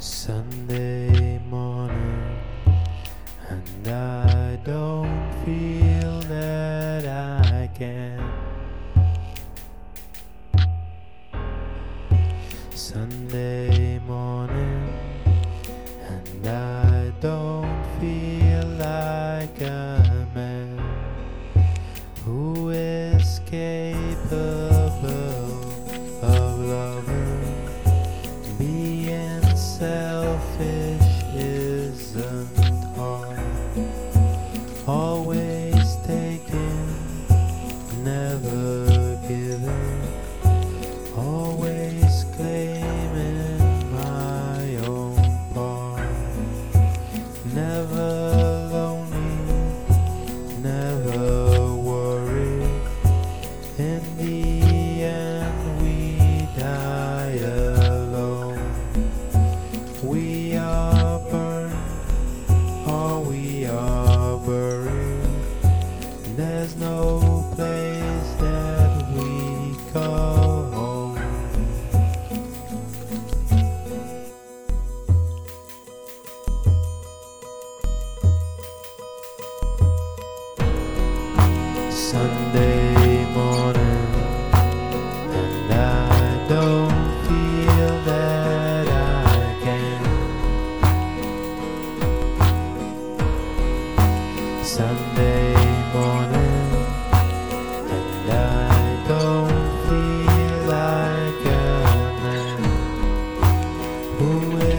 Sunday morning, and I don't feel that I can. Sunday morning, and I don't feel like a man who is capable of loving. Being selfish isn't hard. Always taking, never giving. Always claiming my own part. Never lonely, never worried. In the end we die alone. We are burned, or we are buried. There's no place that we call home. Sunday morning, and I don't feel that I can. Sunday morning, and I don't feel like a man who